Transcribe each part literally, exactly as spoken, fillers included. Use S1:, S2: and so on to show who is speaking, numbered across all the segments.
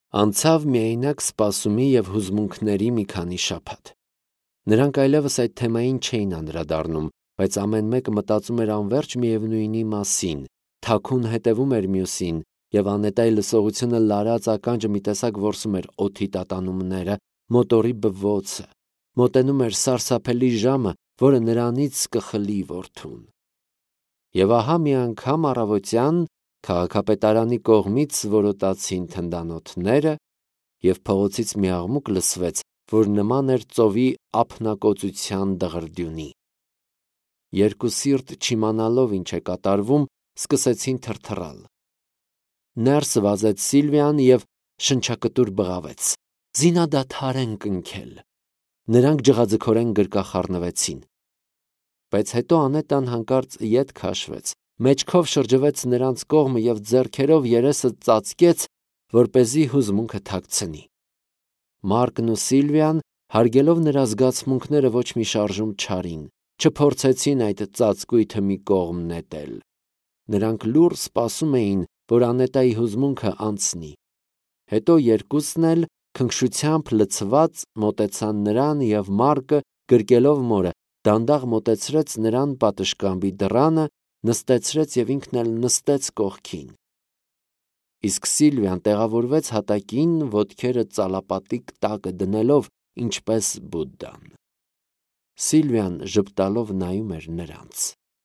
S1: Անցավ միայնակ սպասումի և հուզմունքների մի քանի շաբաթ։ Նրանք այլևս այդ թեմային չէին անդրադառնում, բայց ամեն մեկը մտածում էր անվերջ միևնույնի մասին, թաքուն հետևում էր մյուսին, և անետայ լսողությունը լարած ականջը մի տեսակ որսում էր օդի տատանումները, մոտորի բվոցը, մոտենում էր սարսափելի ժամը, որը նրանից կխլի որդուն։ Եվ ահա մի անգամ առավոտյան քաղաքապետարանի կողմից որոտացին թնդանոթները, և փողոցից մի աղմուկ լսվեց, որ նման էր ծովի ափնակոծության դղրդյունի։ Երկուսիրտ չիմանալով ինչ է կատարվում, սկսեցին թրթռալ։ Ներս վազեց Սիլվիան և շնչակտուր բղավեց. «Զինադադար են կնքել»։ Նրանք ջղաձգորեն գրկախառնվեցին։ Բայց հետո Անետան հանկարծ ետ քաշվեց, մեջքով շրջվեց նրանց կողմը և ձեռքերով երեսը ծածկեց, որպեսզի հուզմունքը թաքցնի։ Մարկն ու Սիլվիան, հարգելով նրա զգացմունքները, ոչ մի շարժում չարին, չփորձեցին այդ ծածկույթը մի կողմ նետել։ Նրանք լուռ սպասում էին, որ Անետայի հուզմունքը անցնի։ Հետո երկուսն էլ, քնքշությամբ լցված, մոտեցան նրան, և Մարկը, գրկելով մորը, դանդաղ մոտեցրեց նրան պատշգամբի դռանը, նստեցրեց և ինքն էլ նստեց կողքին։ Իսկ Սիլվիան տեղավորվեց հատակին, ոտքերը ծալապատիկ տակը դնելով, ինչպես Բուդդան։ Սիլվիան ժպտալով նայում էր նրանց։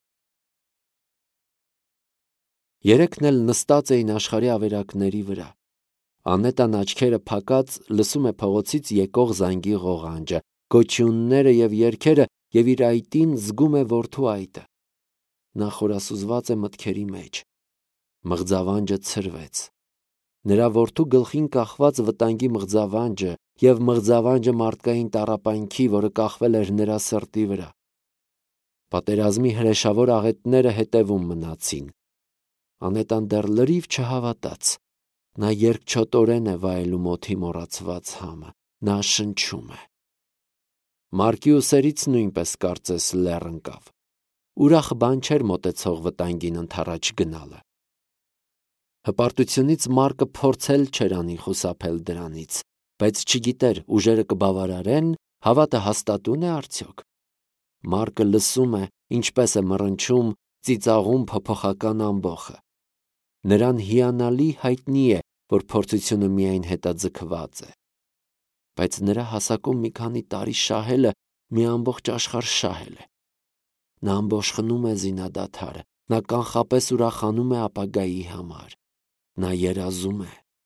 S1: Երեքն էլ նստած էին աշխարհի ավերակների վրա։ Անետան աչքերը փակած լսում է փողոցից եկող զանգի ղողանջը, գոչյունները և երգերը, և իր այտին զգում է որդու այտը։ Նա խորասուզված է մտքերի մեջ։ Մղձավանջը ցրվեց։ Նրա որդու գլխին կախված վտանգի մղձավանջը և մղձավանջը մարդկային տառապանքի, որը կախվել էր նրա սրտի վրա։ Պատերազմի հրեշավոր աղետները հետևում մնացին։ Անետան դեռ լրիվ չհավատաց։ Նա երկչոտորեն է վայելում օդի մոռացված համը։ Նա շնչում է։ Մարկի ուսերից նույնպես կարծես լեռ ընկավ։ Ուրախ բան չէր մոտեցող վտանգին ընդառաջ գնալը։ Հպարտությունից Մարկը փորձել չէր անի խուսափել դրանից, բայց չգիտեր ուժերը կբավարարեն, հավատը հաստատո՞ւն է արդյոք։ Մարկը լսում է, ինչպես է մռնչում, ծիծաղում փոփոխական ամբոխը։ Նրան հիանալի հայտնի է, որ փորձությունը միայն հետաձգված է։ Բայց նրա հասակում մի քանի տարի շահելը մի ամբողջ աշխարհ շահել է։ Նա ամբոշխնում է զինադադարը, նա կանխապես ուրախանում է ապագայի համար։ Նա երազում է։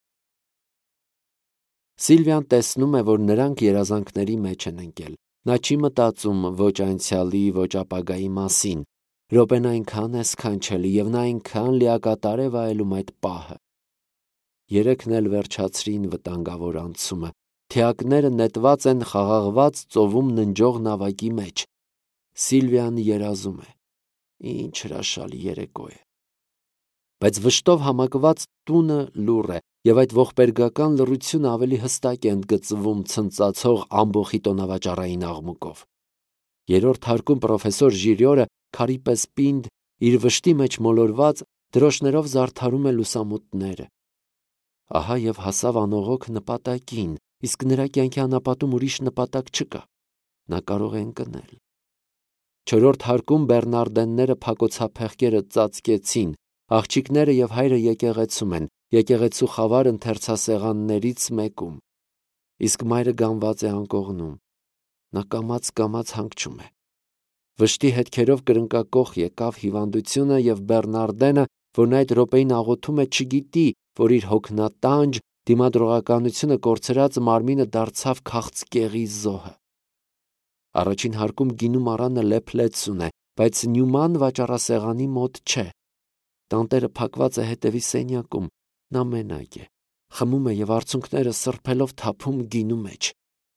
S1: Սիլվիան տեսնում է, որ նրանք երազանքների մեջ են ընկել։ Նա չի մտածում ոչ անցյալի, ոչ ապագայի մասին։ Րոպեն այնքան է սքանչելի, և նա այնքան լիակատար է վայելում այդ պահը։ Երեքն էլ վերջացրին վտանգավոր անցումը։ Թիակները նետված են խաղաղված ծովում ննջող նավակի մեջ։ Սիլվիան երազում է. ինչ հրաշալի երեկո է։ Բայց վշտով համակված տունը լուռ է, և այդ ողբերգական լռությունը ավելի հստակ է ընդգծվում ցնծացող ամբոխի տոնավաճառային աղմուկով։ Երրորդ հարկում պրոֆեսոր Ժիրիորը, քարի պես պինդ, իր վշտի մեջ մոլորված, դրոշներով զարդարում է լուսամուտները։ Ահա և հասավ անողոք նպատակին, իսկ նրա կյանքի անապատում ուրիշ նպատակ չկա։ Նա կարող է ընկնել։ Չորրորդ հարկում բեռնարդենները փակոցափեղկերը ծածկեցին, աղջիկները և հայրը եկեղեցում են, եկեղեցու խավար ընթերցասեղաններից մեկում։ Իսկ մայրը գանված է անկողնում։ Նա կամաց-կամաց հանգչում է։ Վշտի հետքերով կրնկակոխ եկավ հիվանդությունը, և Բեռնարդենը, որն այդ րոպեին աղոթում է, չգիտի, որ իր հոգնատանջ դիմադրողականությունը կորցրած մարմինը դարձավ քաղցկեղի զոհը։ Առաջին հարկում գինու մառանը լեփլեցուն է, բայց Նյուման վաճառասեղանի մոտ չէ։ Տանտերը փակված է հետևի սենյակում։ Նա մենակ է, խմում է և արցունքները սրբելով թափում գինու մեջ։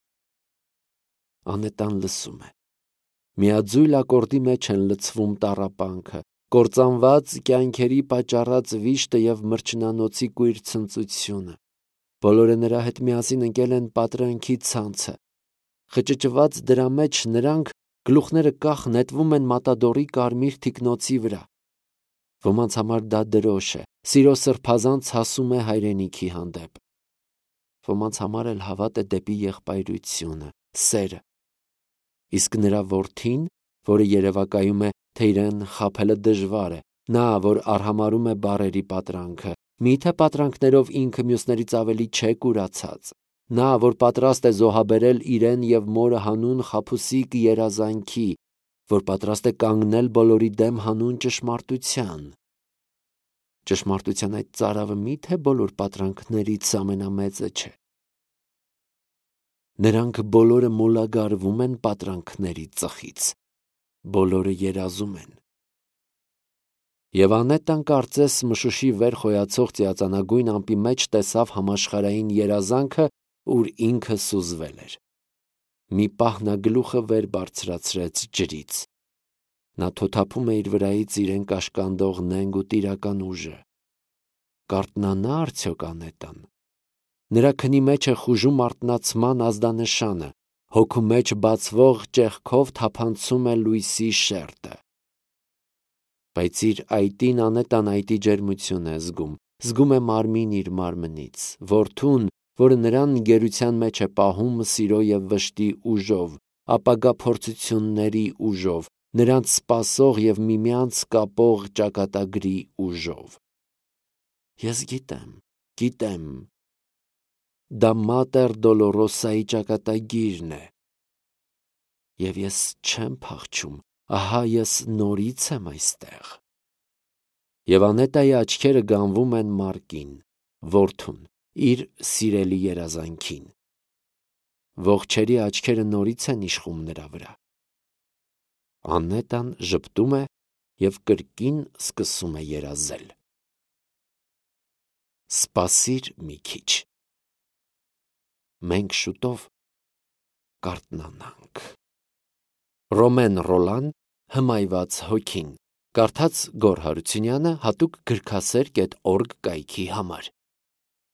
S1: Անետան լսում է։ Միաձույլ ակորդի մեջ են լցվում տառապանքը, կործանված կյանքերի պատճառած վիշտը և մրջնանոցի կույր ցնծությունը։ Բոլորը նրա հետ միասին ընկել են պատրանքի ցանցը։ Խճճված դրա մեջ նրանք, գլուխները կախ, նետվում են մատադորի կարմիր թիկնոցի վրա։ Ոմանց համար դա դրոշ է, սիրո սրբազան ցասում է հայրենիքի հանդեպ։ Ոմանց համար էլ հավատը դեպի եղբայրությունը, սերը։ Իսկ նրա որդին, որը երևակայում է, թե իրեն խաբելը դժվար է, նա, որ արհամարհում է բառերի պատրանքը, միթե պատրանքներով ինքը մյուսներից ավելի չէ կուրացած, նա, որ պատրաստ է զոհաբերել իրեն և մորը հանուն խաբուսիկ երազանքի, որ պատրաստ է կանգնել բոլորի դեմ հանուն ճշմարտության։ Ճշմարտության այդ ծարավը միթե բոլոր պատրանքներից ամենամեծը չէ։ Նրանք բոլորը մոլագարվում են պատրանքների ծխից, բոլորը երազում են։ Եվ Անետան կարծես մշուշի վեր խոյացող ծիածանագույն ամպի մեջ տեսավ համաշխարհային երազանքը, ուր ինքը սուզվել էր։ Մի պահ նա գլուխը վեր բարձրացրեց ջրից։ Նա թոթափում է իր վրայից իրեն կաշկանդող նենգ ու տիրական ուժը։ Կարթնանա արդյոք Անետան։ Նրա քնի մեջ է խուժում արթնացման ազդանշանը, հոգու մեջ բացվող ճեղքով թափանցում է լույսի շերտը։ Բայց իր այտին Անետան այտի ջերմություն է զգում, զգում է մարմին իր մարմնից, որդուն, որը նրան գերության մեջ է պահում սիրո և վշտի ուժով, ապագա փորձությունների ուժով, նրանց սպասող և միմյանց կապող ճակատագրի ուժով։ Ես գիտեմ, գիտեմ, դա Մատեր Դոլորոսայի ճակատագիրն է։ Եվ ես չեմ փախչում, ահա ես նորից եմ այստեղ։ Եվ Անետայի աչքերը գանվում են Մարկին, որդուն, իր սիրելի երազանքին։ Ողջերի աչքերը նորից են իշխում նրա վրա։ Անետան ժպտում է և կրկին սկսում է երազել։ Սպասիր մի քիչ։ Մենք շուտով կարթնանանք։ Ռոմեն Ռոլան, Հմայված հոգին, կարդաց Գոռ Հարությունյանը, հատուկ գրքասեր կետ օրգ կայքի համար։